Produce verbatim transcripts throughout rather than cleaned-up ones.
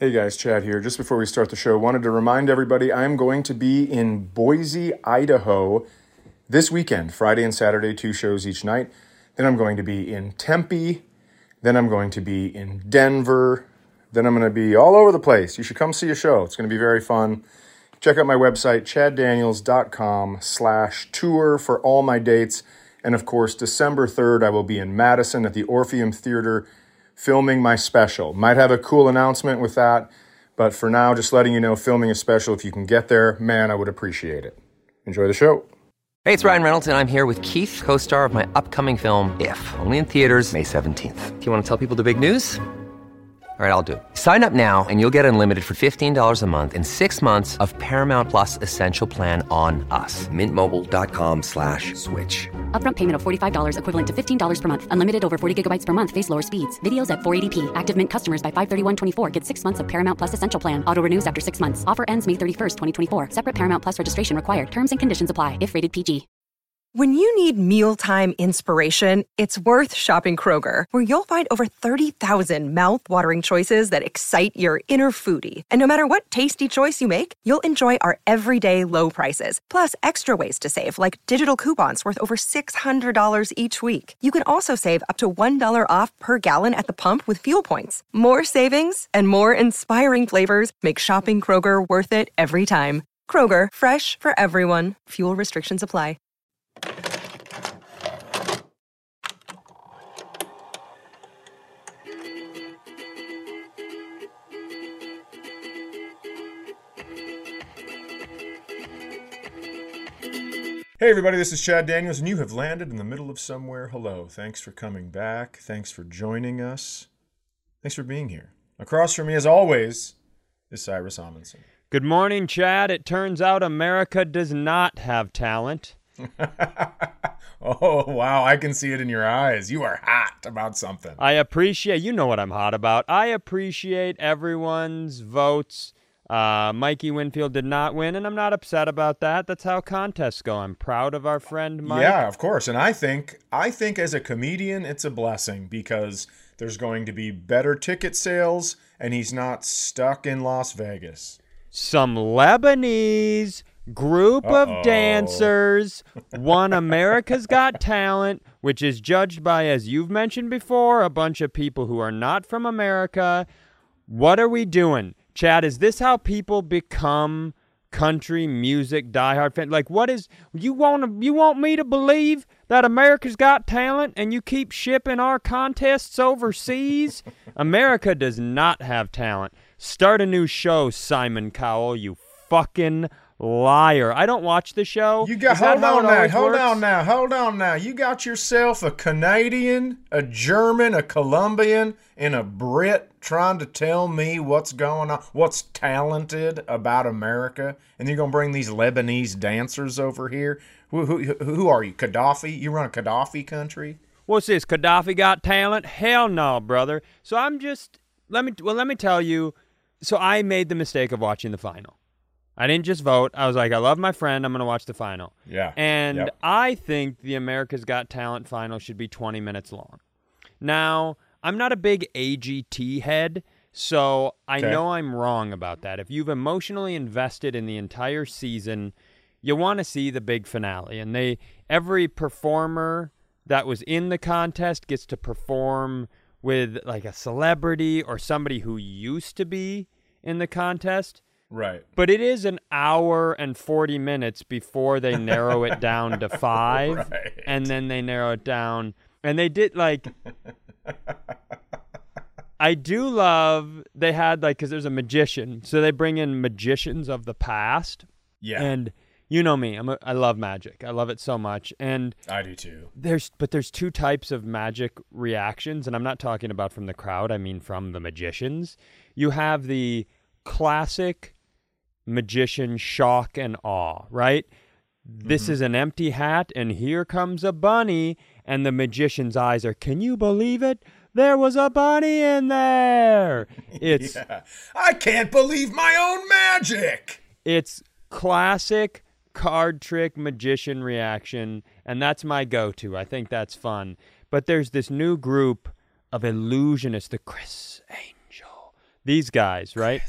Hey guys, Chad here. Just before we start the show, wanted to remind everybody I'm going to be in Boise, Idaho this weekend, Friday and Saturday, two shows each night. Then I'm going to be in Tempe. Then I'm going to be in Denver. Then I'm going to be all over the place. You should come see a show. It's going to be very fun. Check out my website, chaddaniels.com slash tour for all my dates. And of course, December third, I will be in Madison at the Orpheum Theater filming my special. Might have a cool announcement with that, but for now, just letting you know, filming a special. If you can get there, man, I would appreciate it. Enjoy the show. Hey, it's Ryan Reynolds, and I'm here with Keith, co-star of my upcoming film, If, only in theaters May seventeenth. Do you want to tell people the big news? All right, I'll do it. Sign up now and you'll get unlimited for fifteen dollars a month and six months of Paramount Plus Essential Plan on us. Mint Mobile dot com slash switch. Upfront payment of forty-five dollars equivalent to fifteen dollars per month. Unlimited over forty gigabytes per month. Face lower speeds. Videos at four eighty p. Active Mint customers by five thirty-one twenty-four get six months of Paramount Plus Essential Plan. Auto renews after six months. Offer ends May thirty-first, twenty twenty-four. Separate Paramount Plus registration required. Terms and conditions apply if rated P G. When you need mealtime inspiration, it's worth shopping Kroger, where you'll find over thirty thousand mouth-watering choices that excite your inner foodie. And no matter what tasty choice you make, you'll enjoy our everyday low prices, plus extra ways to save, like digital coupons worth over six hundred dollars each week. You can also save up to one dollar off per gallon at the pump with fuel points. More savings and more inspiring flavors make shopping Kroger worth it every time. Kroger, fresh for everyone. Fuel restrictions apply. Hey everybody, this is Chad Daniels, and you have landed in the middle of somewhere. Hello, thanks for coming back. Thanks for joining us. Thanks for being here. Across from me, as always, is Cyrus Amundsen. Good morning, Chad. It turns out America does not have talent. Oh, wow, I can see it in your eyes. You are hot about something. I appreciate, you know what I'm hot about. I appreciate everyone's votes. Uh, Mikey Winfield did not win, and I'm not upset about that. That's how contests go. I'm proud of our friend Mike. Yeah, of course. And I think, I think as a comedian, it's a blessing because there's going to be better ticket sales, and he's not stuck in Las Vegas. Some Lebanese group Uh-oh. of dancers won America's Got Talent, which is judged by, as you've mentioned before, a bunch of people who are not from America. What are we doing? Chad, is this how people become country music diehard fans? Like, what is, you want to, you want me to believe that America's Got Talent and you keep shipping our contests overseas? America does not have talent. Start a new show, Simon Cowell, you fucking liar. I don't watch the show. You got, Is that hold how on it now, always hold works? on now, hold on now. You got yourself a Canadian, a German, a Colombian, and a Brit trying to tell me what's going on, what's talented about America, and you're going to bring these Lebanese dancers over here? Who, who, who are you, Gaddafi? You run a Gaddafi country? What's this, Gaddafi got talent? Hell no, brother. So I'm just, let me, well, let me tell you, so I made the mistake of watching the final. I didn't just vote. I was like, I love my friend. I'm going to watch the final. Yeah. And yep. I think the America's Got Talent final should be twenty minutes long. Now, I'm not a big A G T head, so I okay. know I'm wrong about that. If you've emotionally invested in the entire season, you want to see the big finale. And they every performer that was in the contest gets to perform with like a celebrity or somebody who used to be in the contest. Right. But it is an hour and forty minutes before they narrow it down to five. Right. And then they narrow it down. And they did like, I do love, they had like, because there's a magician. So they bring in magicians of the past. Yeah. And you know me, I'm a, I love magic. I love it so much. And I do too. There's, but there's two types of magic reactions. And I'm not talking about from the crowd. I mean from the magicians. You have the classic magician shock and awe, right? This Mm-hmm. is an empty hat and here comes a bunny, and the magician's eyes are, can you believe it? There was a bunny in there. It's yeah. I can't believe my own magic. It's classic card trick magician reaction, and that's my go-to. I think that's fun. But there's this new group of illusionists, the Chris Angel, these guys, right?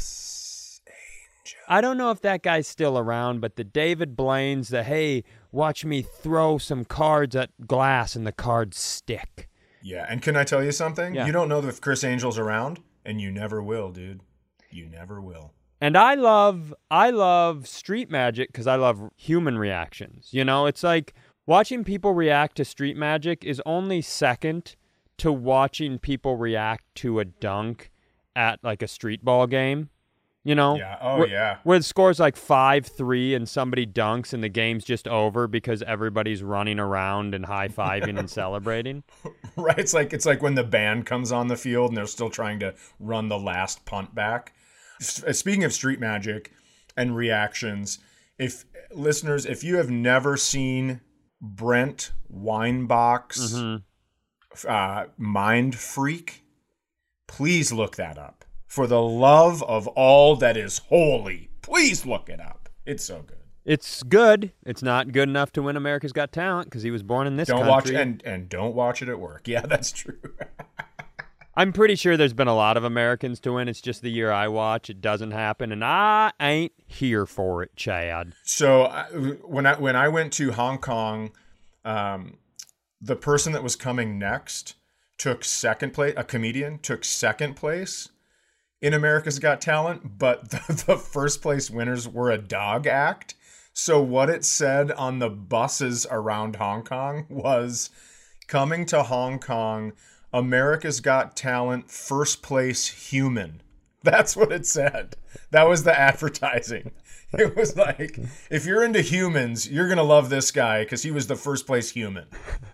I don't know if that guy's still around, but the David Blaine's, the, hey, watch me throw some cards at glass and the cards stick. Yeah, and can I tell you something? Yeah. You don't know if Chris Angel's around, and you never will, dude. You never will. And I love, I love street magic because I love human reactions. You know, it's like watching people react to street magic is only second to watching people react to a dunk at like a street ball game. You know? Yeah. Oh, where, yeah. Where the score's like five three and somebody dunks and the game's just over because everybody's running around and high-fiving and celebrating. Right. It's like it's like when the band comes on the field and they're still trying to run the last punt back. S- Speaking of street magic and reactions, if listeners, if you have never seen Brent Weinbach's mm-hmm. uh, Mind Freak, please look that up. For the love of all that is holy, please look it up. It's so good. It's good. It's not good enough to win America's Got Talent because he was born in this don't country. Watch and and don't watch it at work. Yeah, that's true. I'm pretty sure there's been a lot of Americans to win. It's just the year I watch, it doesn't happen, and I ain't here for it, Chad. So uh, when I when I went to Hong Kong, um, the person that was coming next took second place. A comedian took second place in America's Got Talent, but the, the first place winners were a dog act. So what it said on the buses around Hong Kong was, coming to Hong Kong, America's Got Talent, first place human. That's what it said. That was the advertising. It was like, if you're into humans, you're going to love this guy because he was the first place human.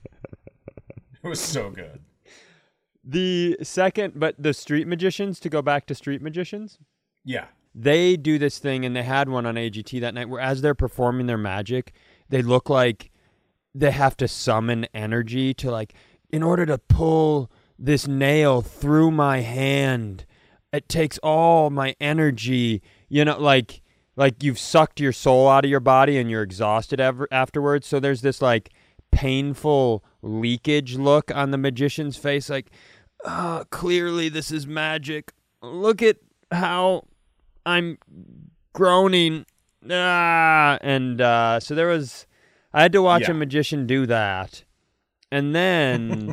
It was so good. The second, but the street magicians, to go back to street magicians. Yeah. They do this thing, and they had one on A G T that night, where as they're performing their magic, they look like they have to summon energy to, like, in order to pull this nail through my hand, it takes all my energy, you know, like, like you've sucked your soul out of your body and you're exhausted ever, afterwards. So there's this, like, painful leakage look on the magician's face, like, oh, clearly this is magic. Look at how I'm groaning. Ah, and uh, so there was, I had to watch yeah. a magician do that. And then,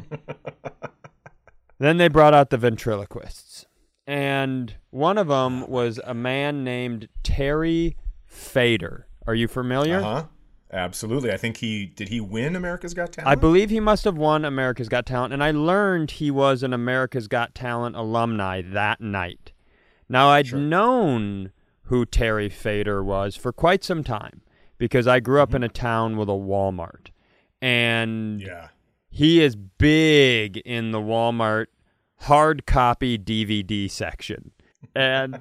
then they brought out the ventriloquists. And one of them was a man named Terry Fader. Are you familiar? Uh-huh. Absolutely. I think he, did he win America's Got Talent? I believe he must have won America's Got Talent, and I learned he was an America's Got Talent alumni that night. Now, I'd sure. known who Terry Fader was for quite some time, because I grew up mm-hmm. in a town with a Walmart, and yeah. he is big in the Walmart hard copy D V D section. And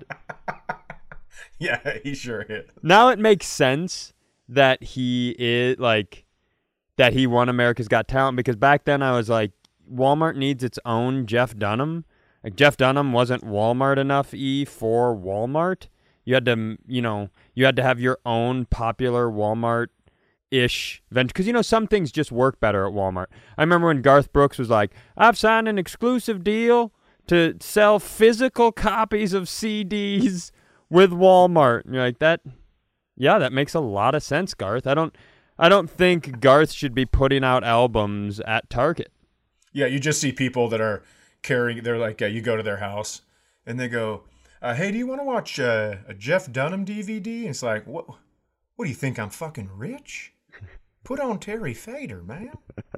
yeah, he sure is. Now it makes sense that he is like that he won America's Got Talent, because back then I was like, Walmart needs its own Jeff Dunham. Like, Jeff Dunham wasn't Walmart enough E for Walmart. You had to, you know, you had to have your own popular Walmart-ish venture, because, you know, some things just work better at Walmart. I remember when Garth Brooks was like, I've signed an exclusive deal to sell physical copies of C Ds with Walmart. And you're like, that, yeah, that makes a lot of sense, Garth. I don't, I don't think Garth should be putting out albums at Target. Yeah, you just see people that are carrying, they're like, uh, you go to their house and they go, uh, hey, do you want to watch uh, a Jeff Dunham D V D? And it's like, what, what do you think, I'm fucking rich? Put on Terry Fader, man.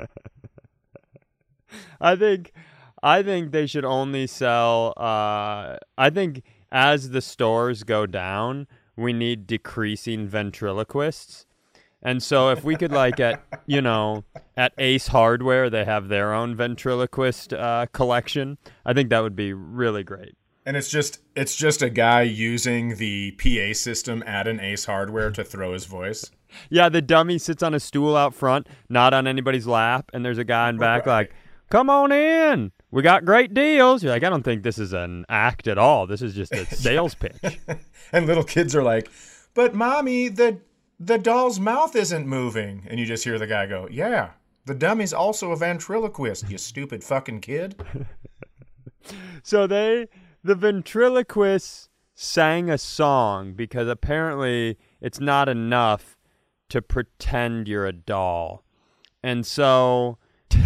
I think, I think they should only sell, uh, I think as the stores go down, we need decreasing ventriloquists. And so if we could, like, at, you know, at Ace Hardware, they have their own ventriloquist uh, collection, I think that would be really great. And it's just it's just a guy using the P A system at an Ace Hardware to throw his voice. Yeah, the dummy sits on a stool out front, not on anybody's lap, and there's a guy in back right. like, come on in. We got great deals. You're like, I don't think this is an act at all. This is just a sales pitch. And little kids are like, but mommy, the the doll's mouth isn't moving. And you just hear the guy go, yeah, the dummy's also a ventriloquist, you stupid fucking kid. So they the ventriloquist sang a song because apparently it's not enough to pretend you're a doll. And so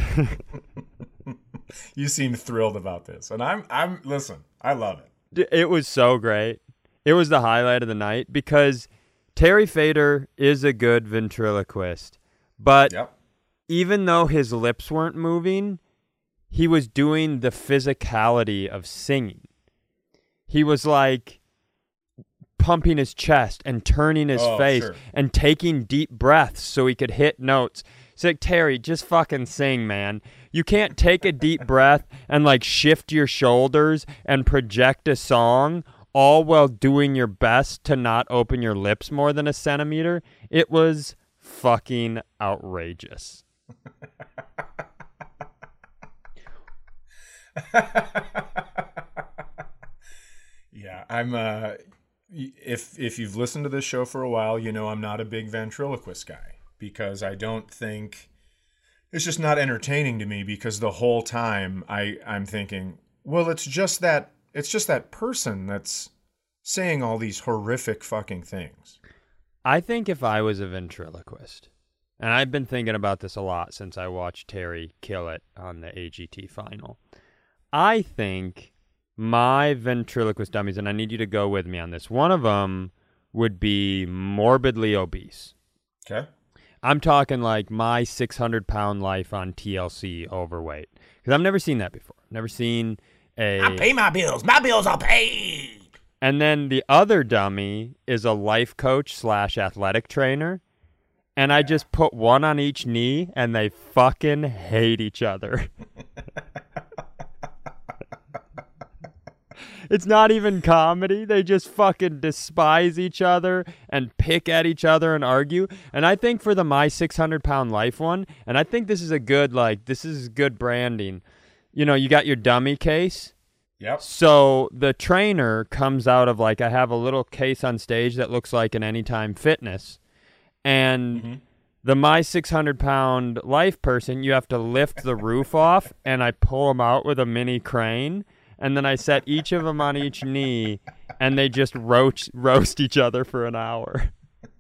you seem thrilled about this. And I'm I'm listen, I love it. It was so great. It was the highlight of the night because Terry Fator is a good ventriloquist. But yep. even though his lips weren't moving, he was doing the physicality of singing. He was like pumping his chest and turning his oh, face sure. and taking deep breaths so he could hit notes. It's like, Terry, just fucking sing, man. You can't take a deep breath and like shift your shoulders and project a song all while doing your best to not open your lips more than a centimeter. It was fucking outrageous. Yeah, I'm uh if if you've listened to this show for a while, you know I'm not a big ventriloquist guy because I don't think it's just not entertaining to me because the whole time I I'm thinking, well, it's just that it's just that person that's saying all these horrific fucking things. I think if I was a ventriloquist, and I've been thinking about this a lot since I watched Terry kill it on the A G T final, I think my ventriloquist dummies, and I need you to go with me on this, one of them would be morbidly obese. Okay. I'm talking like my six hundred pound life on T L C overweight. Because I've never seen that before. Never seen a... I pay my bills. My bills are paid. And then the other dummy is a life coach slash athletic trainer. And I just put one on each knee, and they fucking hate each other. It's not even comedy. They just fucking despise each other and pick at each other and argue. And I think for the My six hundred pound Life one, and I think this is a good, like, this is good branding. You know, you got your dummy case. Yep. So the trainer comes out of, like, I have a little case on stage that looks like an Anytime Fitness. And mm-hmm. the My six hundred pound Life person, you have to lift the roof off, and I pull them out with a mini crane. And then I set each of them on each knee, and they just roast, roast each other for an hour.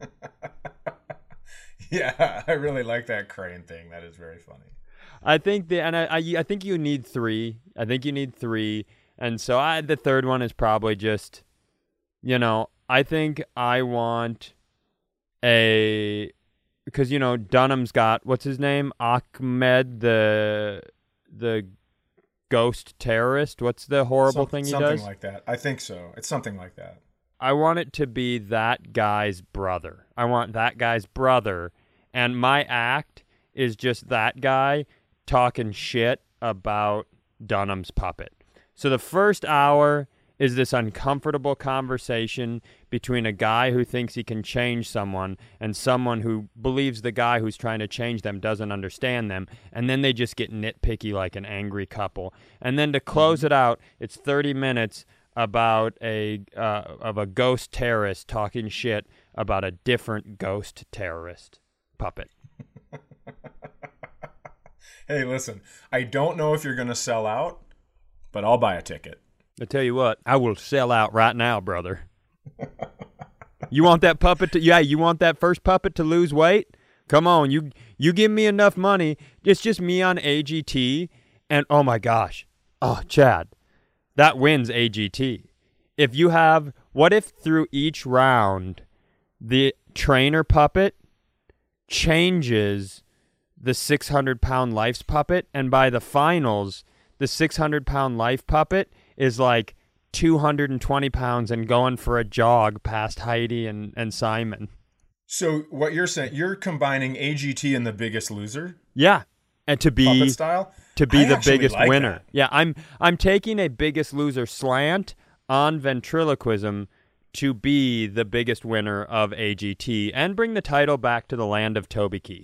Yeah, I really like that crane thing. That is very funny. I think the and I, I I think you need three. I think you need three, and so I the third one is probably just, you know, I think I want a because you know Dunham's got what's his name Ahmed the the. ghost terrorist. What's the horrible Some, thing he something does? Something like that. I think so. It's something like that. I want it to be that guy's brother. I want that guy's brother. And my act is just that guy talking shit about Dunham's puppet. So the first hour is this uncomfortable conversation between a guy who thinks he can change someone and someone who believes the guy who's trying to change them doesn't understand them, and then they just get nitpicky like an angry couple. And then to close it out, it's thirty minutes about a uh, of a ghost terrorist talking shit about a different ghost terrorist puppet. Hey, listen, I don't know if you're going to sell out, but I'll buy a ticket. I tell you what, I will sell out right now, brother. You want that puppet to, yeah, you want that first puppet to lose weight? Come on, you you give me enough money. It's just me on A G T, and oh my gosh. Oh, Chad, that wins A G T. If you have, what if through each round, the trainer puppet changes the six hundred pound Life's puppet, and by the finals, the six hundred pound Life puppet is like two hundred twenty pounds and going for a jog past Heidi and, and Simon. So what you're saying, you're combining A G T and The Biggest Loser? Yeah. And to be puppet style? to be I the biggest like winner. That. Yeah, I'm I'm taking a Biggest Loser slant on ventriloquism to be the biggest winner of A G T and bring the title back to the land of Toby Keith.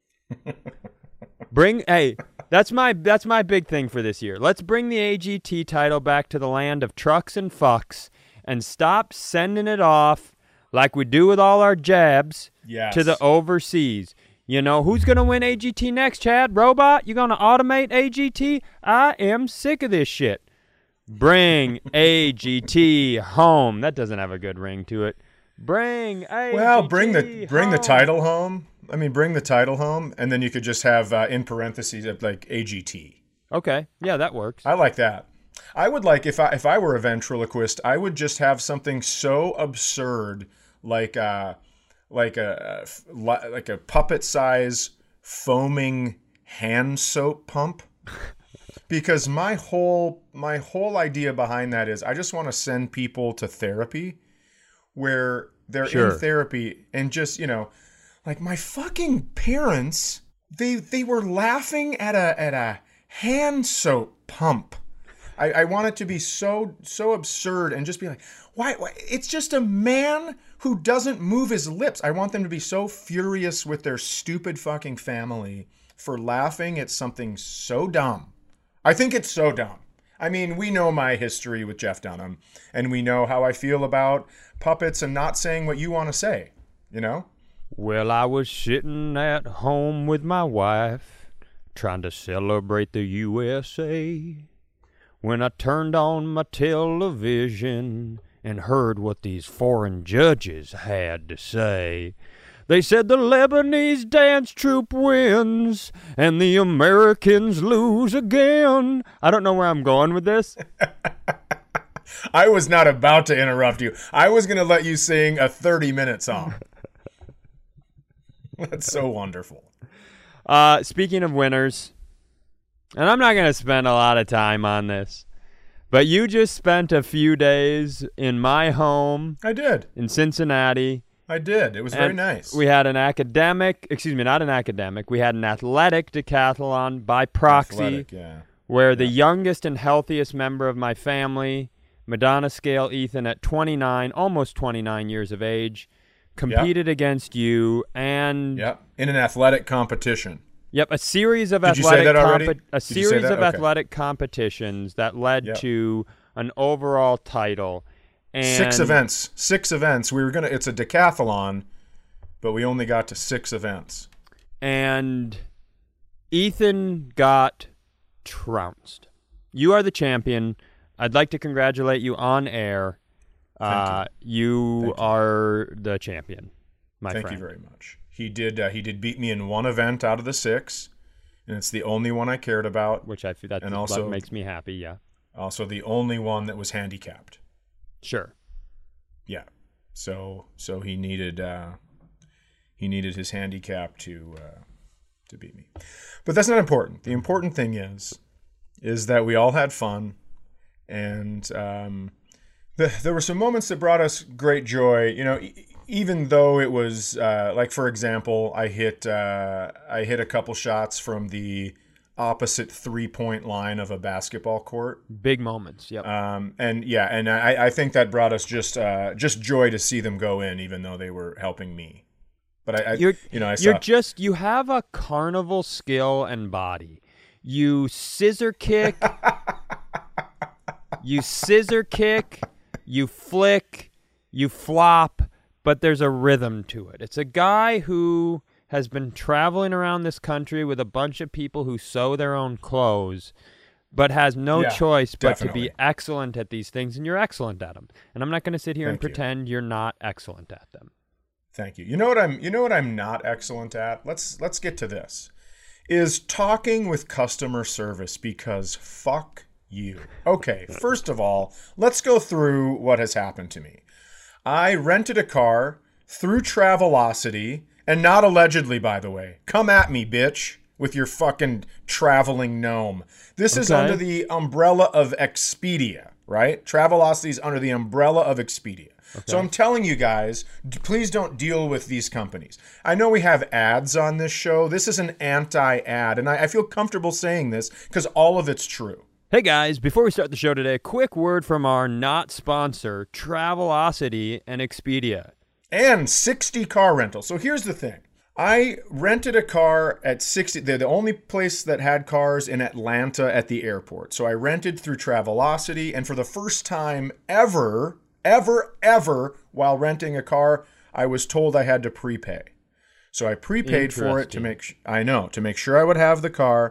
Bring hey, that's my that's my big thing for this year. Let's bring the A G T title back to the land of trucks and fucks and stop sending it off like we do with all our jabs yes. to the overseas. You know, who's going to win A G T next, Chad? Robot? You going to automate A G T? I am sick of this shit. Bring A G T home. That doesn't have a good ring to it. Bring A G T Well, bring the bring home. the title home. I mean, bring the title home, and then you could just have uh, in parentheses like A G T. Okay, yeah, that works. I like that. I would like if I if I were a ventriloquist, I would just have something so absurd like uh like a like a puppet size foaming hand soap pump. Because my whole my whole idea behind that is I just want to send people to therapy where they're Sure. in therapy and just, you know, like my fucking parents, they they were laughing at a at a hand soap pump. I, I want it to be so so absurd and just be like, why, why? It's just a man who doesn't move his lips. I want them to be so furious with their stupid fucking family for laughing at something so dumb. I think it's so dumb. I mean, we know my history with Jeff Dunham, and we know how I feel about puppets and not saying what you want to say, you know? Well, I was sitting at home with my wife, trying to celebrate the U S A, when I turned on my television and heard what these foreign judges had to say. They said the Lebanese dance troupe wins and the Americans lose again. I don't know where I'm going with this. I was not about to interrupt you. I was going to let you sing a thirty-minute song. That's so wonderful. Uh, speaking of winners, and I'm not going to spend a lot of time on this, but you just spent a few days in my home I did. in Cincinnati. I did. It was very And nice. We had an academic, excuse me, not an academic. We had an athletic decathlon by proxy, Athletic, yeah. where the youngest and healthiest member of my family, Madonna Scale Ethan, at twenty-nine, almost twenty-nine years of age, competed against you, and Yep. In an athletic competition. yep, a series of Did you say athletic that already? compi- a Did you say series that? of Okay. athletic competitions that led Yep. to an overall title. And Six events. Six events. We were gonna. It's a decathlon, but we only got to six events. And Ethan got trounced. You are the champion. I'd like to congratulate you on air. Uh, you Thank you. are the champion, my Thank friend. you very much. He did. Uh, he did beat me in one event out of the six, and it's the only one I cared about. Which I feel that And that also- makes me happy. Yeah, Also, the only one that was handicapped. sure. Yeah. So so he needed uh, he needed his handicap to uh, to beat me. But that's not important. The important thing is is that we all had fun, and um, the, there were some moments that brought us great joy. You know, e- even though it was uh, like, for example, I hit uh, I hit a couple shots from the opposite three-point line of a basketball court. Big moments. Yep. Um, and yeah, and I, I think that brought us just uh, just joy to see them go in, even though they were helping me. But I, I You're, you know, I you're saw. just, you have a carnival skill and body. You scissor kick, you scissor kick, you flick, you flop, but there's a rhythm to it. It's a guy who has been traveling around this country with a bunch of people who sew their own clothes, but has no Yeah, choice but definitely. to be excellent at these things, and you're excellent at them. And I'm not going to sit here and Thank you. pretend you're not excellent at them. Thank you. You know what I'm you know what I'm not excellent at? Let's let's get to this. Is talking with customer service, because fuck you. Okay, first of all, let's go through what has happened to me. I rented a car through Travelocity, and not allegedly, by the way. Come at me, bitch, with your fucking traveling gnome. This is Okay. under the umbrella of Expedia, right? Travelocity is under the umbrella of Expedia. So I'm telling you guys, d- please don't deal with these companies. I know we have ads on this show. This is an anti-ad, and I, I feel comfortable saying this because all of it's true. Hey guys, before we start the show today, quick word from our not sponsor, Travelocity and Expedia. And sixty car rental. So here's the thing. I rented a car at sixty. They're the only place that had cars in Atlanta at the airport. So I rented through Travelocity, and for the first time ever, ever, ever, while renting a car, I was told I had to prepay. So I prepaid for it to Interesting. make. Sh- I know to make sure I would have the car.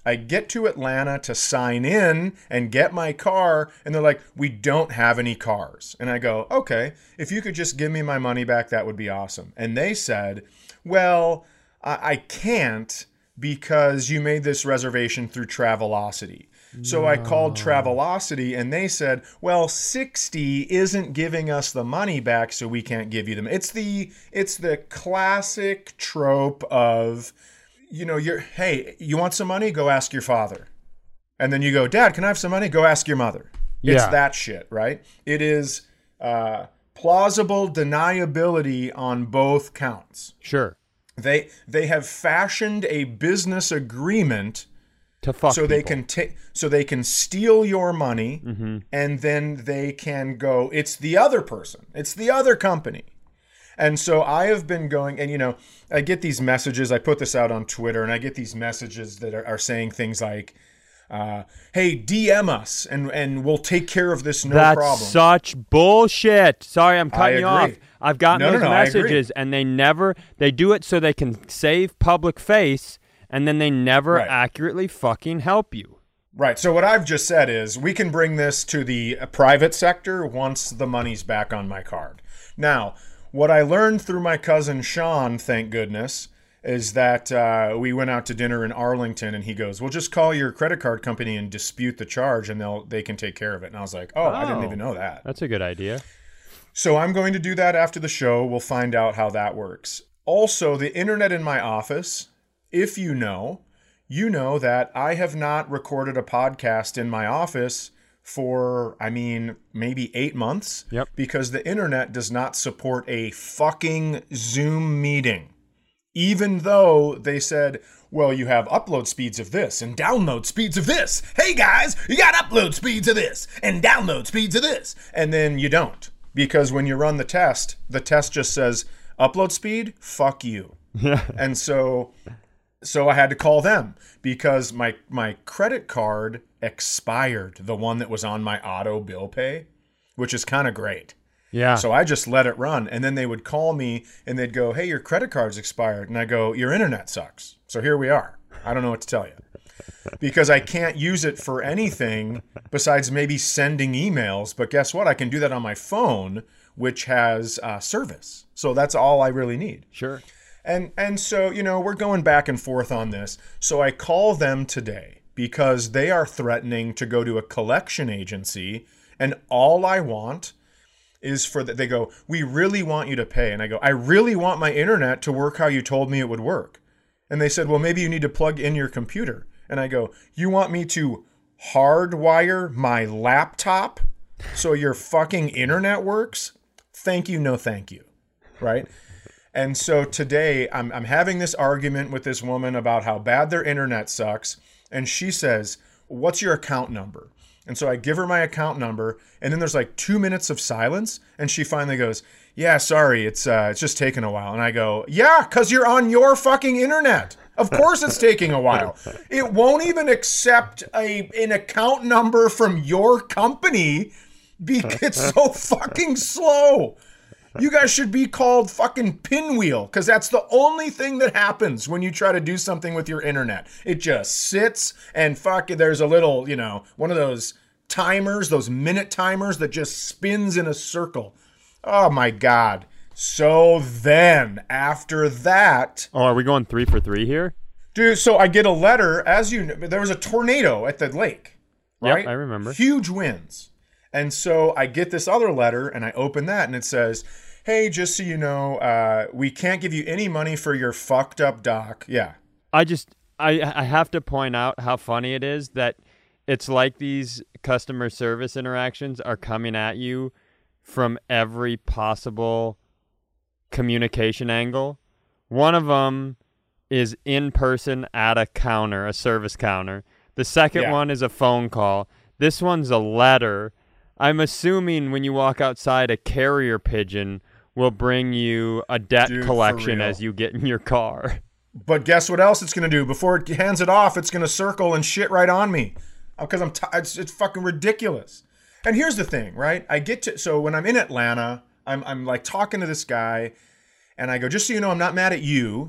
I get to Atlanta to sign in and get my car, and they're like, we don't have any cars. And I go, okay, if you could just give me my money back, that would be awesome. And they said, well, I, I can't because you made this reservation through Travelocity. So I called Travelocity, and they said, well, sixty isn't giving us the money back, so we can't give you them. It's the it's the classic trope of, you know, you're, hey, you want some money? Go ask your father. And then you go, Dad, can I have some money? Go ask your mother. Yeah. It's that shit, right? It is uh, plausible deniability on both counts. Sure. They they have fashioned a business agreement to fuck so they people. can take so they can steal your money, mm-hmm. and then they can go, it's the other person, it's the other company. And so I have been going, and you know, I get these messages, I put this out on Twitter, and I get these messages that are, are saying things like, uh, hey, D M us and and we'll take care of this, no That's problem. such bullshit. Sorry, I'm cutting I you agree. off. I've gotten No, no, those no, I agree. messages, and they never, they do it so they can save public face, and then they never Right. accurately fucking help you. Right. So what I've just said is we can bring this to the private sector once the money's back on my card. Now, what I learned through my cousin Sean, thank goodness, is that uh, we went out to dinner in Arlington, and he goes, well, just call your credit card company and dispute the charge, and they'll they can take care of it. And I was like, oh, I didn't Oh. even know that. That's a good idea. So I'm going to do that after the show. We'll find out how that works. Also, the internet in my office, if you know, you know that I have not recorded a podcast in my office for, I mean, maybe eight months. Yep. Because the internet does not support a fucking Zoom meeting. Even though they said, well, you have upload speeds of this and download speeds of this. Hey guys, you got upload speeds of this and download speeds of this. And then you don't. Because when you run the test, the test just says, upload speed, fuck you. Yeah. And so so I had to call them because my my credit card expired, the one that was on my auto bill pay, which is kind of great. Yeah. So I just let it run, and then they would call me and they'd go, hey, your credit card's expired. And I go, your internet sucks. So here we are. I don't know what to tell you. Because I can't use it for anything besides maybe sending emails. But guess what? I can do that on my phone, which has uh, service. So that's all I really need. Sure. And and so, you know, we're going back and forth on this. So I call them today because they are threatening to go to a collection agency. And all I want is for the, they go, we really want you to pay. And I go, I really want my internet to work how you told me it would work. And they said, well, maybe you need to plug in your computer. And I go, you want me to hardwire my laptop so your fucking internet works? Thank you, no thank you. Right? And so today I'm I'm having this argument with this woman about how bad their internet sucks. And she says, what's your account number? And so I give her my account number, and then there's like two minutes of silence, and she finally goes, yeah, sorry, it's uh, it's just taking a while. And I go, yeah, because you're on your fucking internet. Of course it's taking a while. It won't even accept a an account number from your company because it's so fucking slow. You guys should be called fucking Pinwheel, because that's the only thing that happens when you try to do something with your internet. It just sits and fuck, there's a little, you know, one of those timers, those minute timers that just spins in a circle. Oh my God. So then, after that... Oh, are we going three for three here? Dude, so I get a letter, as you know, there was a tornado at the lake, right? Yep, I remember. Huge winds. And so I get this other letter, and I open that, and it says, hey, just so you know, uh, we can't give you any money for your fucked up dock. Yeah. I just, I, I have to point out how funny it is that it's like these customer service interactions are coming at you from every possible communication angle. One of them is in person at a counter, a service counter. The second Yeah. one is a phone call. This one's a letter. I'm assuming when you walk outside, a carrier pigeon will bring you a debt Dude, for collection real. as you get in your car. But guess what else it's going to do? Before it hands it off, it's going to circle and shit right on me. Because I'm t- it's, it's fucking ridiculous. And here's the thing, right? I get to, so when I'm in Atlanta, I'm, I'm like talking to this guy, and I go, just so you know, I'm not mad at you.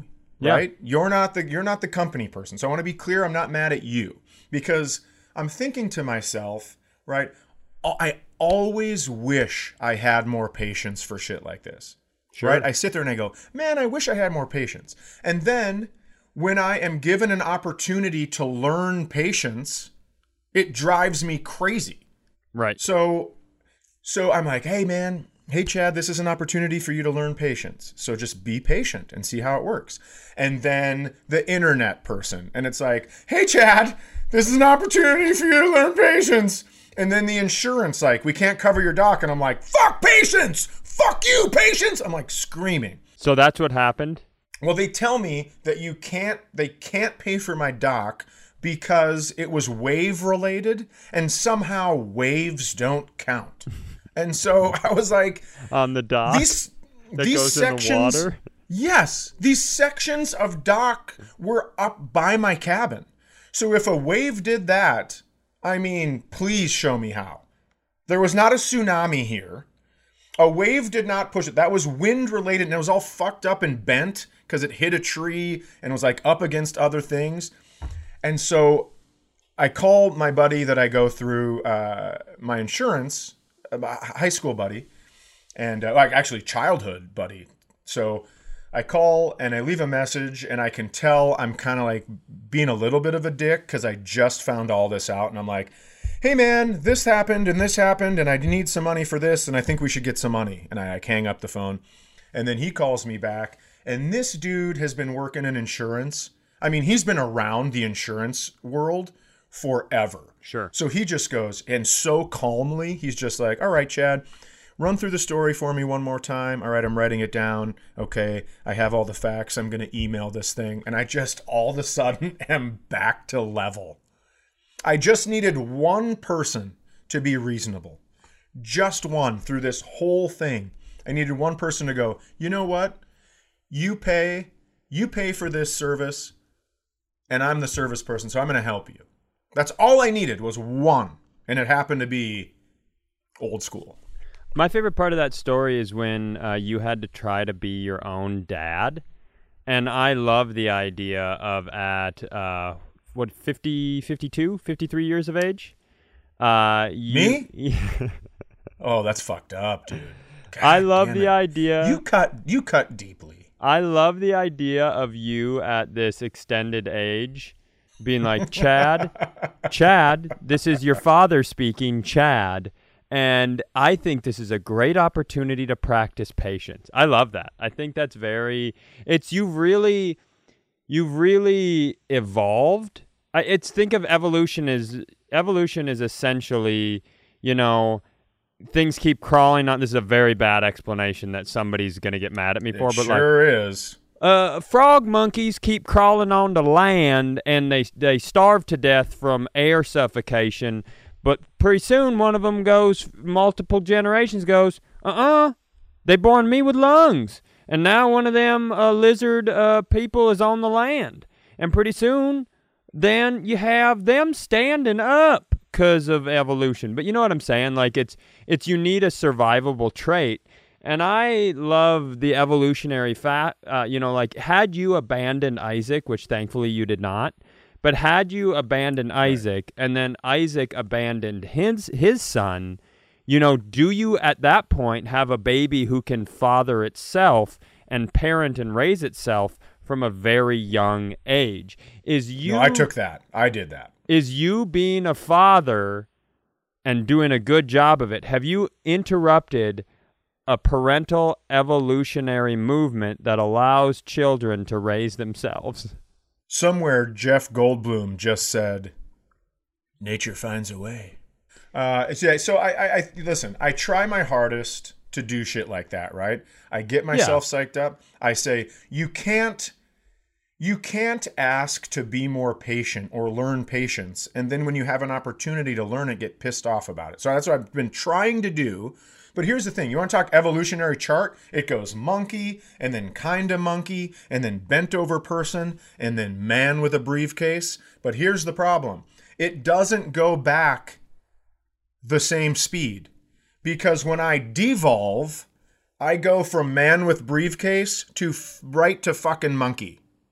Yeah. right? You're not the you're not the company person. So I want to be clear, I'm not mad at you, because I'm thinking to myself, right? I always wish I had more patience for shit like this. Sure. Right? I sit there and I go, man, I wish I had more patience. And then when I am given an opportunity to learn patience, it drives me crazy. Right. So, so I'm like, hey, man, hey, Chad, this is an opportunity for you to learn patience. So just be patient and see how it works. And then the internet person. And it's like, hey, Chad, this is an opportunity for you to learn patience. And then the insurance, like, we can't cover your doc. And I'm like, fuck patience. Fuck you, patience. I'm like screaming. So that's what happened? Well, they tell me that you can't, they can't pay for my doc because it was wave related and somehow waves don't count. And so I was like, on the dock these, that these goes sections, in the water? Yes, these sections of dock were up by my cabin. So if a wave did that, I mean, please show me how. There was not a tsunami here. A wave did not push it. That was wind related, and it was all fucked up and bent because it hit a tree and was like up against other things. And so I called my buddy that I go through uh, my insurance, a high school buddy, and uh, like actually childhood buddy. So I call and I leave a message, and I can tell I'm kind of like being a little bit of a dick because I just found all this out. And I'm like, hey, man, this happened and this happened, and I need some money for this, and I think we should get some money. And I like, hang up the phone. And then he calls me back, and this dude has been working in insurance. I mean, he's been around the insurance world forever. Sure. So he just goes, and so calmly, he's just like, all right, Chad, run through the story for me one more time. All right, I'm writing it down. Okay, I have all the facts. I'm going to email this thing. And I just all of a sudden am back to level. I just needed one person to be reasonable. Just one through this whole thing. I needed one person to go, you know what? You pay, you pay for this service, and I'm the service person, so I'm going to help you. That's all I needed was one. And it happened to be old school. My favorite part of that story is when uh, you had to try to be your own dad. And I love the idea of at, uh, what, fifty, fifty-two, fifty-three years of age? Uh, you, Me? Oh, that's fucked up, dude. God I love damn the it. idea. You cut, you cut deeply. I love the idea of you at this extended age being like, Chad, Chad, this is your father speaking, Chad. And I think this is a great opportunity to practice patience. I love that. I think that's very, it's, you've really, you've really evolved. I, it's, think of evolution as, evolution is essentially, you know, things keep crawling on. This is a very bad explanation that somebody's going to get mad at me for. It but sure like, is. Uh, frog monkeys keep crawling onto land, and they they starve to death from air suffocation. But pretty soon, one of them goes, multiple generations goes, uh-uh, they born me with lungs. And now one of them uh, lizard uh, people is on the land. And pretty soon, then you have them standing up because of evolution. But you know what I'm saying? Like, it's it's you need a survivable trait. And I love the evolutionary fact, uh, you know, like, had you abandoned Isaac, which thankfully you did not, but had you abandoned Isaac and then Isaac abandoned his his son, you know, do you at that point have a baby who can father itself and parent and raise itself from a very young age? Is you? No, I took that. I did that. Is you being a father and doing a good job of it, have you interrupted a parental evolutionary movement that allows children to raise themselves? Somewhere Jeff Goldblum just said, nature finds a way. Uh, so, so I, I, I, listen, I try my hardest to do shit like that, right? I get myself yeah. psyched up. I say, you can't, you can't ask to be more patient or learn patience. And then when you have an opportunity to learn it, get pissed off about it. So that's what I've been trying to do. But here's the thing. You want to talk evolutionary chart? It goes monkey, and then kinda monkey, and then bent over person, and then man with a briefcase. But here's the problem. It doesn't go back the same speed. Because when I devolve, I go from man with briefcase to f- right to fucking monkey.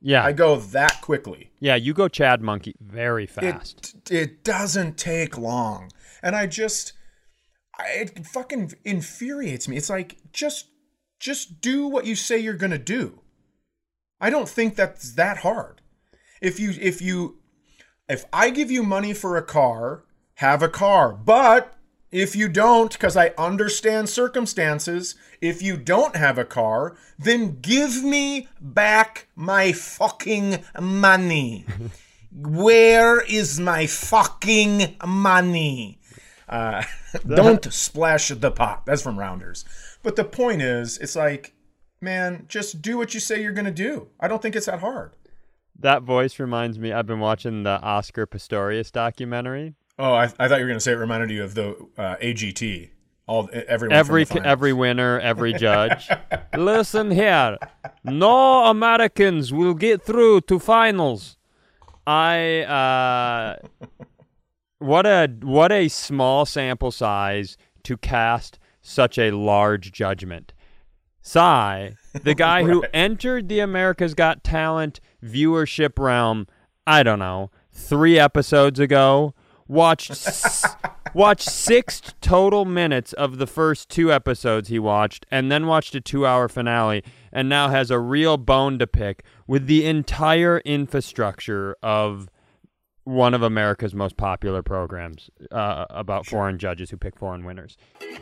Yeah. I go that quickly. Yeah, you go Chad Monkey very fast. It, it doesn't take long. And I just, I, it fucking infuriates me. It's like, just, just do what you say you're going to do. I don't think that's that hard. If you, if you, if I give you money for a car, have a car. But if you don't, because I understand circumstances, if you don't have a car, then give me back my fucking money. Where is my fucking money? Uh, don't splash the pot. That's from Rounders. But the point is, it's like, man, just do what you say you're going to do. I don't think it's that hard. That voice reminds me, I've been watching the Oscar Pistorius documentary. Oh, I, I thought you were going to say it reminded you of the uh, A G T. All everyone every from the every winner, every judge. Listen here, no Americans will get through to finals. I uh, what a what a small sample size to cast such a large judgment. Cy, the guy right. who entered the America's Got Talent viewership realm, I don't know, three episodes ago. Watched s- watched six total minutes of the first two episodes he watched, and then watched a two-hour finale, and now has a real bone to pick with the entire infrastructure of one of America's most popular programs uh, about sure. foreign judges who pick foreign winners.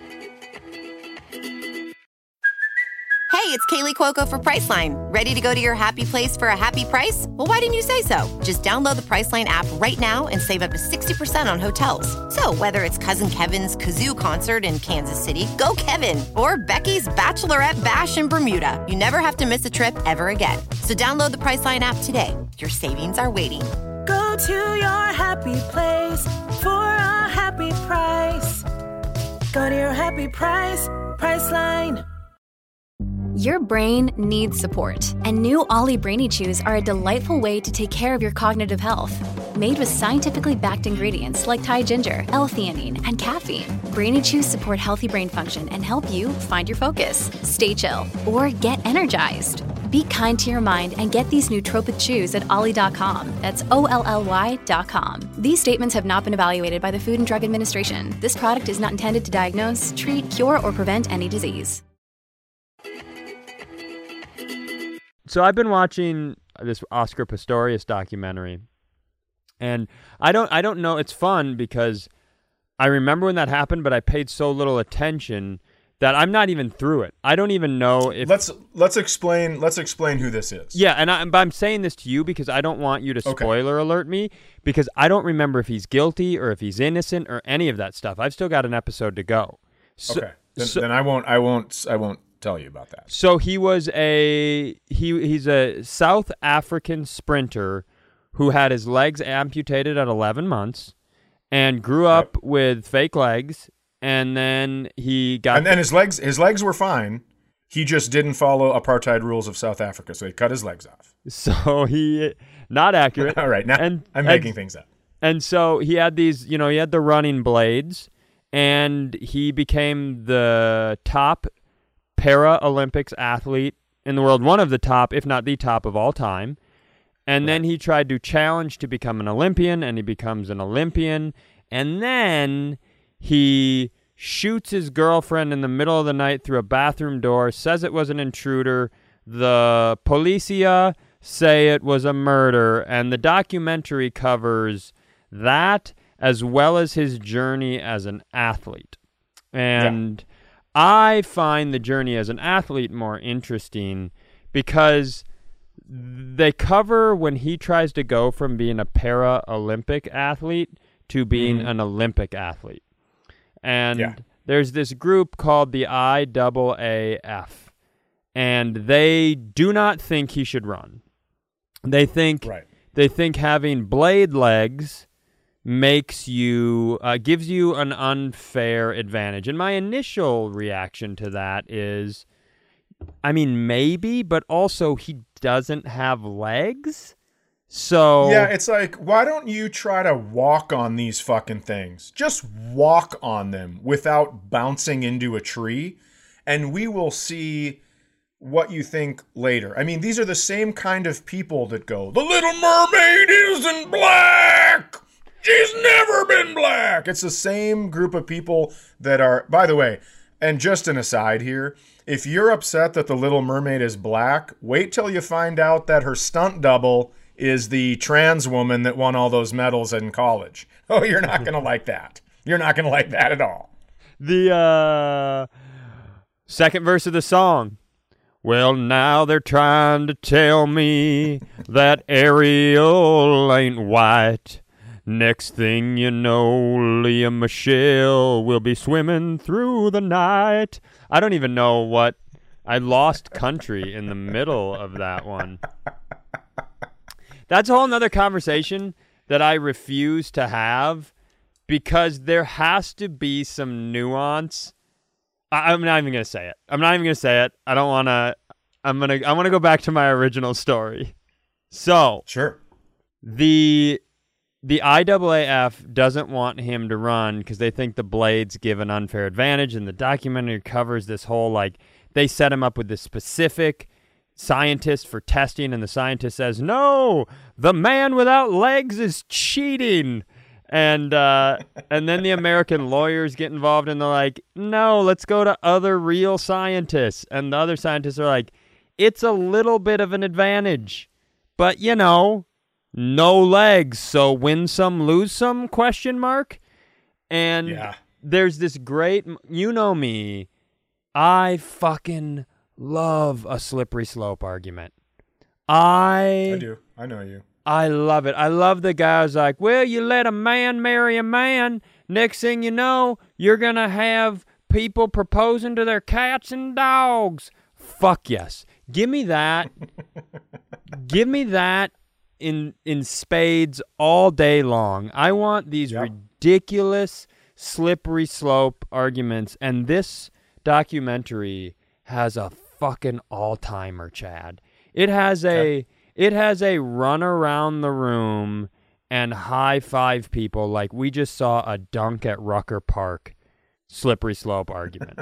Hey, it's Kaylee Cuoco for Priceline. Ready to go to your happy place for a happy price? Well, why didn't you say so? Just download the Priceline app right now and save up to sixty percent on hotels. So whether it's Cousin Kevin's Kazoo Concert in Kansas City, go Kevin, or Becky's Bachelorette Bash in Bermuda, you never have to miss a trip ever again. So download the Priceline app today. Your savings are waiting. Go to your happy place for a happy price. Go to your happy price, Priceline. Your brain needs support, and new Ollie Brainy Chews are a delightful way to take care of your cognitive health. Made with scientifically backed ingredients like Thai ginger, L-theanine, and caffeine, Brainy Chews support healthy brain function and help you find your focus, stay chill, or get energized. Be kind to your mind and get these nootropic chews at ollie dot com. That's O L L Y dot com. These statements have not been evaluated by the Food and Drug Administration. This product is not intended to diagnose, treat, cure, or prevent any disease. So I've been watching this Oscar Pistorius documentary, and I don't I don't know. It's fun because I remember when that happened, but I paid so little attention that I'm not even through it. I don't even know if let's let's explain let's explain who this is. Yeah, and I, but I'm saying this to you because I don't want you to spoiler okay. alert me, because I don't remember if he's guilty or if he's innocent or any of that stuff. I've still got an episode to go. So, okay, then, so, then I won't I won't I won't. tell you about that. So he was a he he's a South African sprinter who had his legs amputated at eleven months and grew up yep. with fake legs, and then he got And then his legs his legs were fine. He just didn't follow apartheid rules of South Africa, so he cut his legs off. So he not accurate. All right, now and, I'm making and, things up. And so he had these, you know, he had the running blades, and he became the top Paralympics athlete in the world, one of the top, if not the top of all time. And right. then he tried to challenge to become an Olympian, and he becomes an Olympian. And then he shoots his girlfriend in the middle of the night through a bathroom door, says it was an intruder. The policia say it was a murder. And the documentary covers that as well as his journey as an athlete. And... Yeah. I find the journey as an athlete more interesting because they cover when he tries to go from being a Paralympic athlete to being mm-hmm. an Olympic athlete. And yeah. there's this group called the I A A F, and they do not think he should run. They think right. they think having blade legs makes you, uh, gives you an unfair advantage. And my initial reaction to that is, I mean, maybe, but also he doesn't have legs. So yeah, it's like, why don't you try to walk on these fucking things? Just walk on them without bouncing into a tree, and we will see what you think later. I mean, these are the same kind of people that go, the Little Mermaid isn't black. She's never been black. It's the same group of people that are, by the way, and just an aside here, if you're upset that the Little Mermaid is black, wait till you find out that her stunt double is the trans woman that won all those medals in college. Oh, you're not going to like that. You're not going to like that at all. The uh, second verse of the song. Well, now they're trying to tell me that Ariel ain't white. Next thing you know, Lea Michele will be swimming through the night. I don't even know what... I lost country in the middle of that one. That's a whole nother conversation that I refuse to have because there has to be some nuance. I, I'm not even going to say it. I'm not even going to say it. I don't want to... I'm going to... I want to go back to my original story. So... Sure. The... The I A A F doesn't want him to run because they think the blades give an unfair advantage, and the documentary covers this whole, like, they set him up with this specific scientist for testing, and the scientist says, no, the man without legs is cheating. And uh, and then the American lawyers get involved, and they're like, no, let's go to other real scientists. And the other scientists are like, it's a little bit of an advantage, but, you know, no legs, so win some, lose some, question mark. And yeah. There's this great, you know me, I fucking love a slippery slope argument. I I do. I know you. I love it. I love the guy who's like, well, you let a man marry a man. Next thing you know, you're going to have people proposing to their cats and dogs. Fuck yes. Give me that. Give me that. In in spades all day long. I want these yep. ridiculous slippery slope arguments, and this documentary has a fucking all-timer, Chad. It has a okay. it has a run around the room and high five people like we just saw a dunk at Rucker Park slippery slope argument.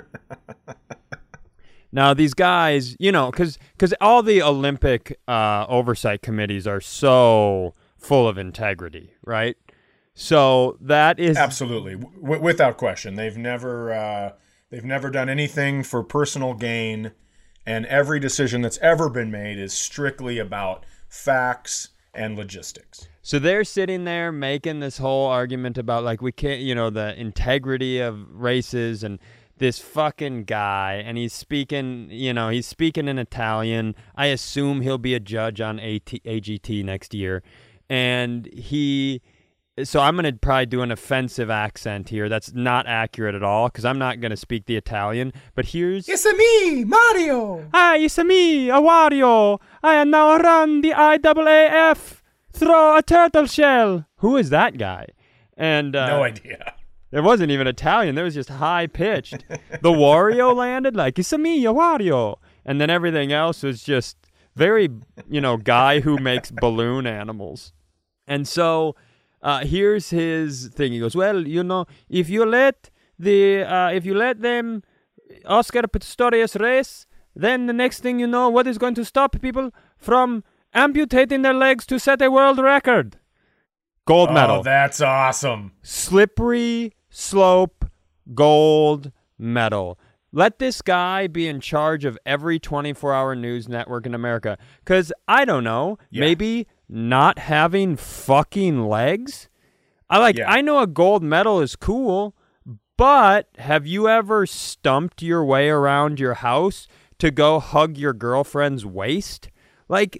Now, these guys, you know, because because all the Olympic uh, oversight committees are so full of integrity, right? So that is... Absolutely. W- without question. They've never uh, they've never done anything for personal gain, and every decision that's ever been made is strictly about facts and logistics. So they're sitting there making this whole argument about, like, we can't, you know, the integrity of races and... This fucking guy, and he's speaking, you know, he's speaking in Italian. I assume he'll be a judge on A G T next year. And he, so I'm going to probably do an offensive accent here. That's not accurate at all, because I'm not going to speak the Italian. But here's... It's me, Mario! Hi, it's me, a Wario. I am now run the I A A F. Throw a turtle shell. Who is that guy? And uh, no idea. It wasn't even Italian. It was just high-pitched. The Wario landed like, it's a me, a Wario. And then everything else was just very, you know, guy who makes balloon animals. And so uh, here's his thing. He goes, well, you know, if you let the uh, if you let them Oscar Pistorius race, then the next thing you know, what is going to stop people from amputating their legs to set a world record? Gold medal. Oh, that's awesome. Slippery slope gold medal. Let this guy be in charge of every twenty-four hour news network in America. Because, I don't know, yeah. maybe not having fucking legs? I like. Yeah. I know a gold medal is cool, but have you ever stumped your way around your house to go hug your girlfriend's waist? Like,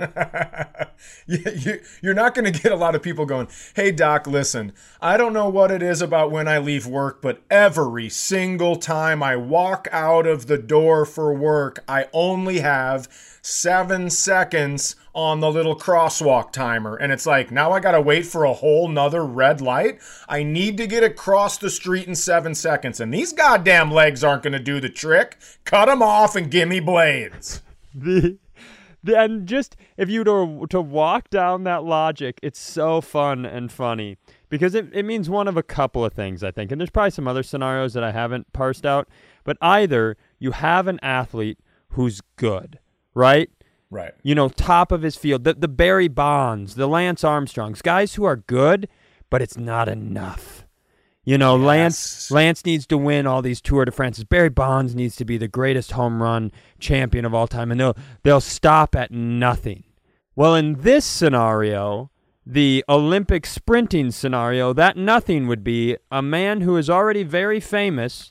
you, you're not going to get a lot of people going, hey, Doc, listen, I don't know what it is about when I leave work, but every single time I walk out of the door for work, I only have seven seconds on the little crosswalk timer. And it's like, now I got to wait for a whole nother red light. I need to get across the street in seven seconds. And these goddamn legs aren't going to do the trick. Cut them off and give me blades. The... And just, if you were to walk down that logic, it's so fun and funny. Because it, it means one of a couple of things, I think. And there's probably some other scenarios that I haven't parsed out. But either you have an athlete who's good, right? Right. You know, top of his field. The, the Barry Bonds, the Lance Armstrongs, guys who are good, but it's not enough. You know, yes. Lance Lance needs to win all these Tour de France. Barry Bonds needs to be the greatest home run champion of all time, and they'll they'll stop at nothing. Well, in this scenario, the Olympic sprinting scenario, that nothing would be a man who is already very famous,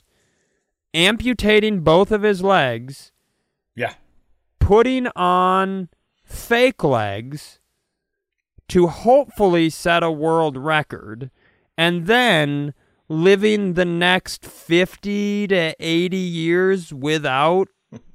amputating both of his legs, yeah, putting on fake legs to hopefully set a world record, and then living the next fifty to eighty years without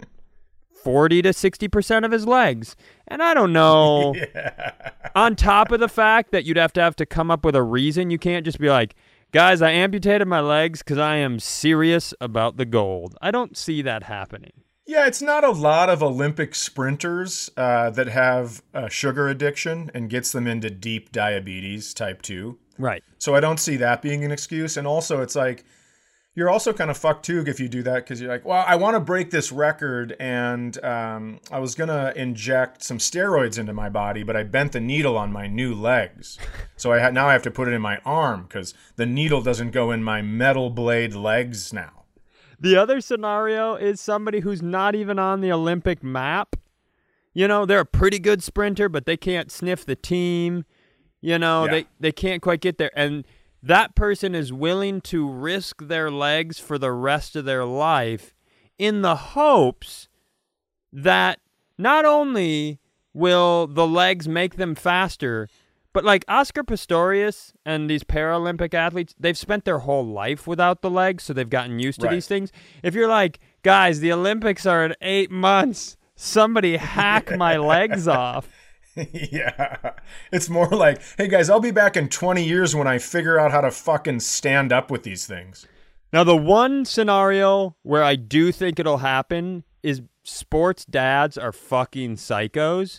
forty to sixty percent of his legs. And I don't know, yeah. on top of the fact that you'd have to have to come up with a reason. You can't just be like, guys, I amputated my legs because I am serious about the gold. I don't see that happening. Yeah, it's not a lot of Olympic sprinters uh, that have a sugar addiction and gets them into deep diabetes type two. Right. So I don't see that being an excuse. And also it's like, you're also kind of fucked too if you do that because you're like, well, I want to break this record and um, I was going to inject some steroids into my body, but I bent the needle on my new legs. So I ha- now I have to put it in my arm because the needle doesn't go in my metal blade legs now. The other scenario is somebody who's not even on the Olympic map. You know, they're a pretty good sprinter, but they can't sniff the team. You know, yeah. they, they can't quite get there. And that person is willing to risk their legs for the rest of their life in the hopes that not only will the legs make them faster, but like Oscar Pistorius and these Paralympic athletes, they've spent their whole life without the legs, so they've gotten used to right. these things. If you're like, guys, the Olympics are in eight months, somebody hack my legs off. Yeah, it's more like, hey guys, I'll be back in twenty years when I figure out how to fucking stand up with these things. Now, the one scenario where I do think it'll happen is sports dads are fucking psychos.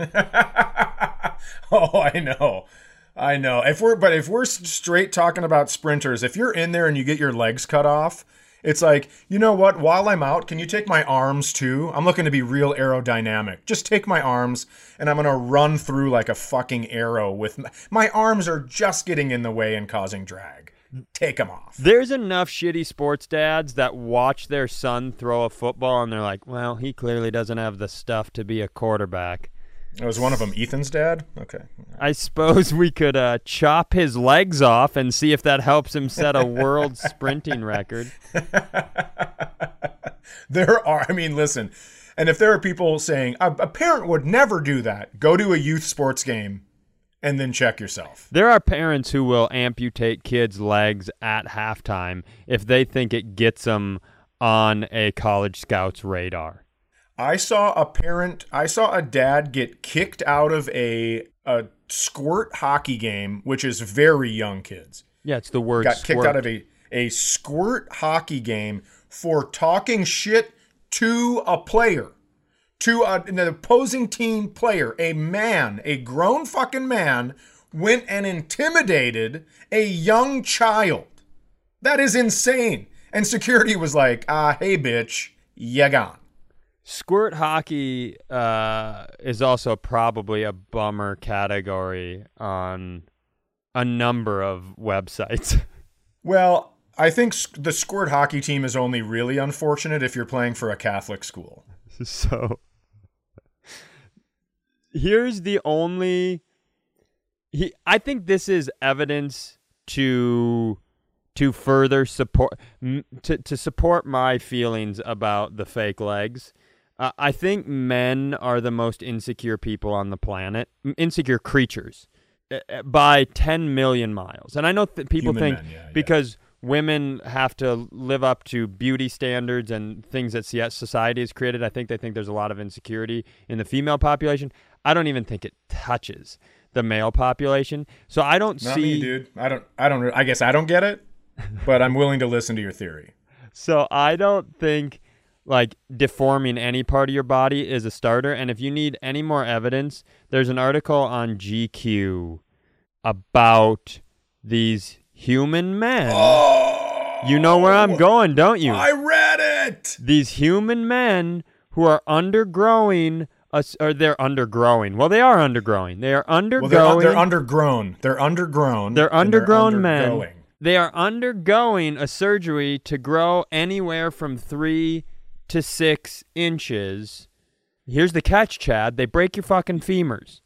Oh, I know. I know. If we're but if we're straight talking about sprinters, if you're in there and you get your legs cut off, it's like, you know what? While I'm out, can you take my arms too? I'm looking to be real aerodynamic. Just take my arms and I'm going to run through like a fucking arrow with my, my arms are just getting in the way and causing drag. Take them off. There's enough shitty sports dads that watch their son throw a football and they're like, well, he clearly doesn't have the stuff to be a quarterback. Oh, was one of them Ethan's dad? Okay. I suppose we could uh, chop his legs off and see if that helps him set a world sprinting record. There are, I mean, listen, and if there are people saying, a, a parent would never do that, go to a youth sports game and then check yourself. There are parents who will amputate kids' legs at halftime if they think it gets them on a college scout's radar. I saw a parent, I saw a dad get kicked out of a a squirt hockey game, which is very young kids. Yeah, it's the word Got squirt. kicked out of a, a squirt hockey game for talking shit to a player, to a, an opposing team player. A man, a grown fucking man, went and intimidated a young child. That is insane. And security was like, ah, hey, bitch, you gone. Squirt hockey uh, is also probably a bummer category on a number of websites. Well, I think the squirt hockey team is only really unfortunate if you're playing for a Catholic school. So here's the only... He, I think this is evidence to... to further support... To, to support my feelings about the fake legs. Uh, I think men are the most insecure people on the planet, insecure creatures, uh, by ten million miles. And I know that people Human think men, yeah, because yeah. women have to live up to beauty standards and things that society has created, I think they think there's a lot of insecurity in the female population. I don't even think it touches the male population. So I don't Not see... me, dude. I don't, I don't, I guess I don't get it, but I'm willing to listen to your theory. So I don't think... like deforming any part of your body is a starter. And if you need any more evidence, there's an article on G Q about these human men. Oh, you know where I'm going, don't you? I read it. These human men who who are undergrowing, a, or they're undergrowing. Well, they are undergrowing. They are undergoing. Well, they're, they're undergrown. They're undergrown. They're undergrown they're men. Undergoing. They are undergoing a surgery to grow anywhere from three to six inches. Here's the catch, Chad. They break your fucking femurs.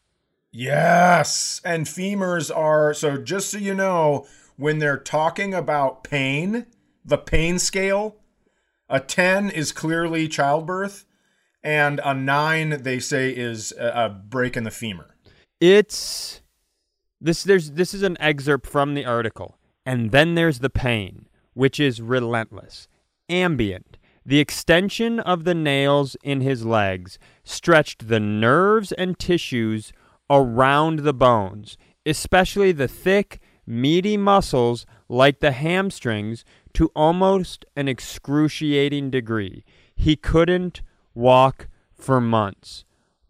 Yes. And femurs are, so just so you know, when they're talking about pain, the pain scale, a ten is clearly childbirth, and a nine, they say, is a, a break in the femur. It's, this, there's, this is an excerpt from the article. And then there's the pain, which is relentless, ambient. The extension of the nails in his legs stretched the nerves and tissues around the bones, especially the thick, meaty muscles like the hamstrings, to almost an excruciating degree. He couldn't walk for months.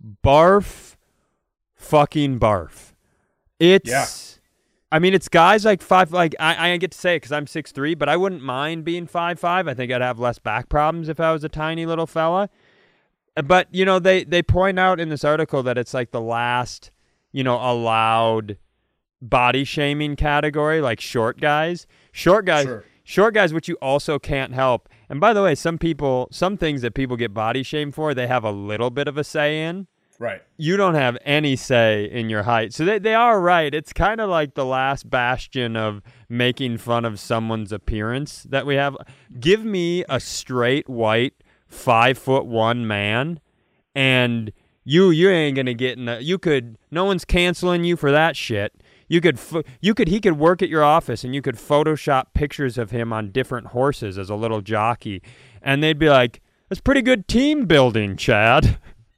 Barf, fucking barf. It's... Yeah. I mean, it's guys like five, like I, I get to say it because I'm six three, but I wouldn't mind being five five. I think I'd have less back problems if I was a tiny little fella. But, you know, they, they point out in this article that it's like the last, you know, allowed body shaming category, like short guys. Short guys, Sure. short guys, which you also can't help. And by the way, some people, some things that people get body shamed for, they have a little bit of a say in. Right. You don't have any say in your height. So they, they are right. It's kind of like the last bastion of making fun of someone's appearance that we have. Give me a straight white five foot one man and you you ain't going to get in the, you could, no one's canceling you for that shit. You could, you could, he could work at your office and you could Photoshop pictures of him on different horses as a little jockey. And they'd be like, that's pretty good team building, Chad.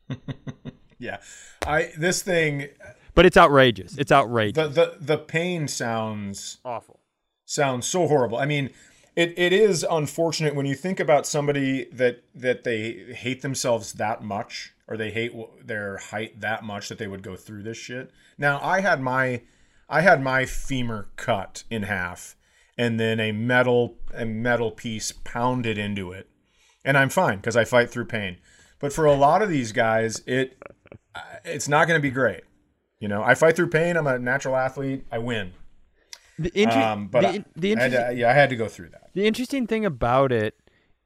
Yeah, I this thing, but it's outrageous. It's outrageous. The the the pain sounds awful. Sounds so horrible. I mean, it, it is unfortunate when you think about somebody that that they hate themselves that much, or they hate their height that much that they would go through this shit. Now, I had my I had my femur cut in half, and then a metal a metal piece pounded into it, and I'm fine because I fight through pain. But for a lot of these guys, it it's not going to be great. You know, I fight through pain. I'm a natural athlete. I win. The inter- um, but the, I, the I had to, yeah, I had to go through that. The interesting thing about it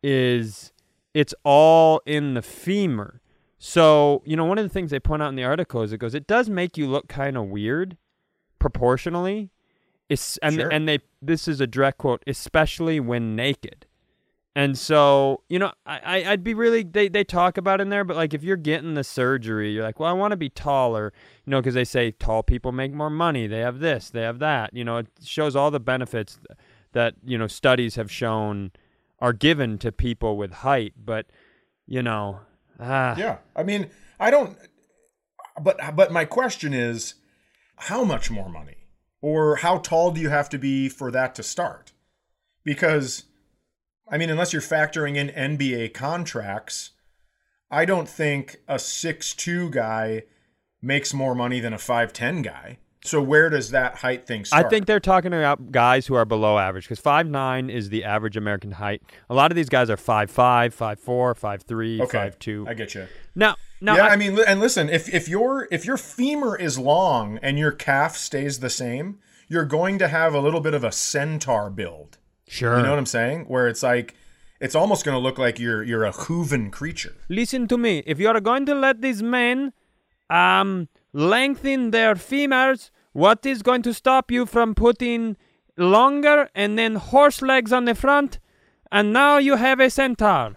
is it's all in the femur. So, you know, one of the things they point out in the article is it goes, it does make you look kind of weird proportionally. It's, and, Sure. and they this is a direct quote, especially when naked. And so, you know, I, I'd be really, they, they talk about in there, but like if you're getting the surgery, you're like, well, I want to be taller, you know, because they say tall people make more money. They have this, they have that. You know, it shows all the benefits that, you know, studies have shown are given to people with height. But, you know, ah. Yeah. I mean, I don't, but, but my question is, how much more money? Or how tall do you have to be for that to start? Because, I mean, unless you're factoring in N B A contracts, I don't think a six two guy makes more money than a five ten guy. So where does that height thing start? I think they're talking about guys who are below average because five nine is the average American height. A lot of these guys are five five, five four, five three, okay. five two. I get you. Now, now yeah, I, I mean, and listen, if if your if your femur is long and your calf stays the same, you're going to have a little bit of a centaur build. Sure. You know what I'm saying? Where it's like, it's almost going to look like you're you're a hooven creature. Listen to me. If you're going to let these men um, lengthen their femurs, what is going to stop you from putting longer and then horse legs on the front? And now you have a centaur.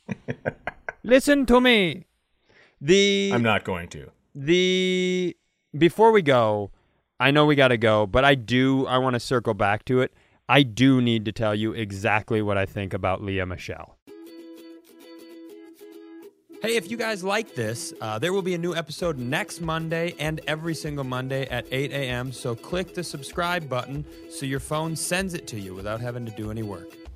Listen to me. The I'm not going to. The before we go, I know we got to go, but I do, I want to circle back to it. I do need to tell you exactly what I think about Lea Michele. Hey, if you guys like this, uh, there will be a new episode next Monday and every single Monday at eight a.m. So click the subscribe button so your phone sends it to you without having to do any work.